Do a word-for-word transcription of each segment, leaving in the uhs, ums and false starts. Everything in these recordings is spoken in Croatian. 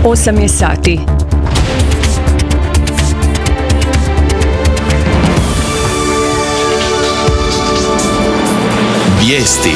osam je sati. Vijesti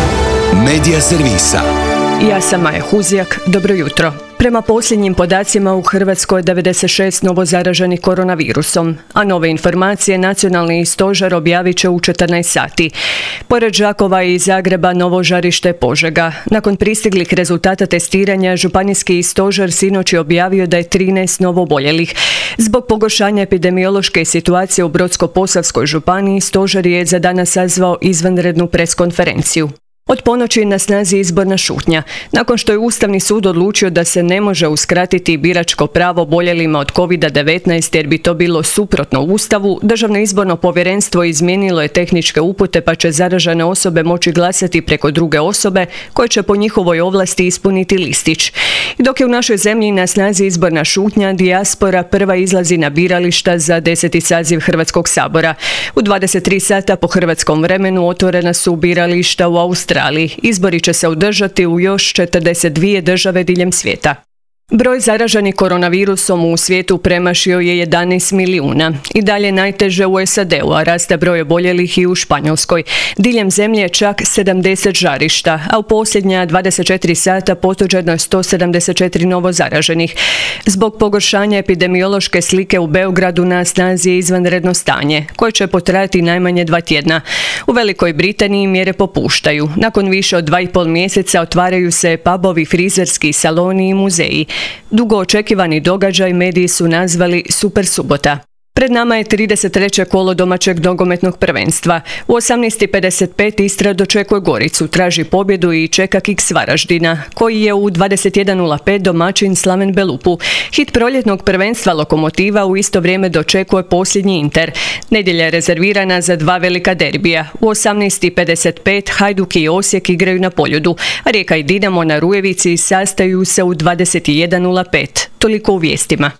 Medija servisa. Ja sam Maja Huzjak, dobro jutro. Prema posljednjim podacima u Hrvatskoj je devedeset šest novo zaraženih koronavirusom, a nove informacije Nacionalni stožer objavit će u četrnaest sati. Pored Đakova i Zagreba novo žarište je Požega. Nakon pristiglih rezultata testiranja, županijski stožer sinoć je objavio da je trinaest novooboljelih. Zbog pogoršanja epidemiološke situacije u Brodsko-posavskoj županiji, stožer je za danas sazvao izvanrednu preskonferenciju. Od ponoći je na snazi izborna šutnja. Nakon što je Ustavni sud odlučio da se ne može uskratiti biračko pravo oboljelima od kovid devetnaest jer bi to bilo suprotno Ustavu, Državno izborno povjerenstvo izmijenilo je tehničke upute pa će zaražene osobe moći glasati preko druge osobe koje će po njihovoj ovlasti ispuniti listić. I dok je u našoj zemlji na snazi izborna šutnja, dijaspora prva izlazi na birališta za deseti saziv Hrvatskog sabora. U dvadeset tri sata po hrvatskom vremenu otvorena su birališta u Australiji. Izbori će se održati u još četrdeset dvije države diljem svijeta. Broj zaraženih koronavirusom u svijetu premašio je jedanaest milijuna. I dalje najteže u S A D-u, a raste broj oboljelih i u Španjolskoj. Diljem zemlje je čak sedamdeset žarišta, a u posljednja dvadeset četiri sata potvrđeno je sto sedamdeset četiri novo zaraženih. Zbog pogoršanja epidemiološke slike u Beogradu na snazi je izvanredno stanje, koje će potrajati najmanje dva tjedna. U Velikoj Britaniji mjere popuštaju. Nakon više od dva i pol mjeseca otvaraju se pubovi, frizerski saloni i muzeji. Dugo očekivani događaj mediji su nazvali Super subota. Pred nama je trideset treće kolo domaćeg nogometnog prvenstva. U osamnaest i pedeset pet Istra dočekuje Goricu, traži pobjedu i čeka Kiks Varaždina, koji je u dvadeset jedan nula pet domaćin Slaven Belupu. Hit proljetnog prvenstva Lokomotiva u isto vrijeme dočekuje posljednji Inter. Nedjelja je rezervirana za dva velika derbija. U osamnaest i pedeset pet Hajduk i Osijek igraju na Poljudu, a Rijeka i Dinamo na Rujevici sastaju se u dvadeset jedan nula pet. Toliko u vijestima.